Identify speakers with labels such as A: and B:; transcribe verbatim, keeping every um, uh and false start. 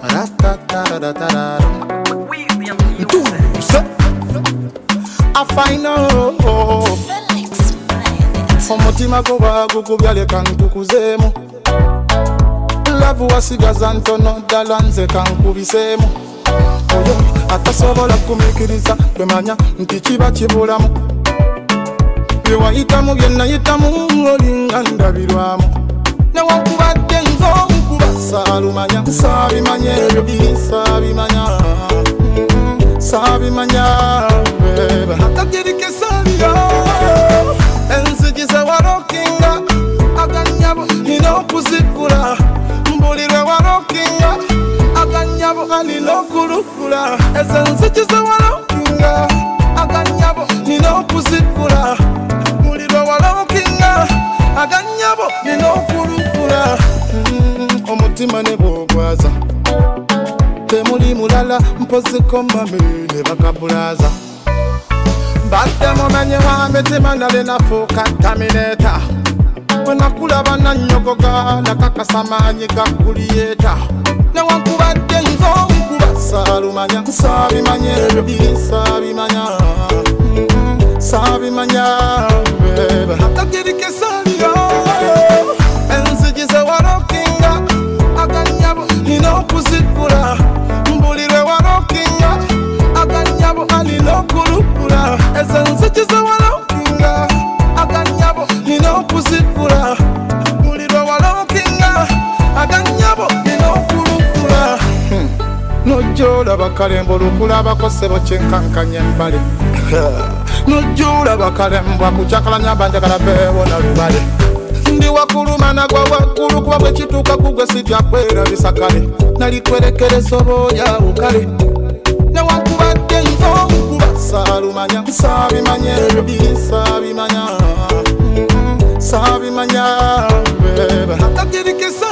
A: I find out omutima guba gukubyale kantukuzemu lavu wasigaza ntono ddala nze kankubisemu oyo atasobola kumikiriza bwemanya nti kiba kibulamu byewayitamu byenayitamu olinga ndabirwamu newankubadde nz'omukuba saalumanya saabimanya ebyo bisaabimanya saabimanya beba akagirike saaliyo enzigi zewarokinga aganyabo nina okuzigula mbulirwe warokinga aganyabo alina okulukula ezo enzigi zewarokinga aganyabo nina okuzigula mbulirwe warokinga aganyabo nina okulukula omutima ne bwogwaza temuli mulala mpoziko mame ne bakabulaza badde mumenye w'amitima nali nafuuka tamineta bwe nakulaba nannyogoga nakakasa maanyi ga kuliyeta newankubadde nz'omukuba saalumanya saabimanya ebyo bisaabimanya saabimanya beba akagirike saaliyo enzigi zewarokinga aganyabo nina okuzigula mbulirwe warokinga aganyabo alina okulukula ezo enzigi zewarokinga aganyabo nina okuzigula mbulirwe warokinga aganyabo nina okulukula nojolaba kalembo lukulabako sebo kyenkankanya embale nojolaba kalembwa kucakalanya banjagala beewona lubale ndi wakuluma nagwa waggulu kuba bwe kituuka kugwe sitya kwerabisa kale nalikwerekereza oba oyawukale newankubadde nz'omukuba saalumanya saabimanya ebyo bisaabimanya saabimanya beba akagirike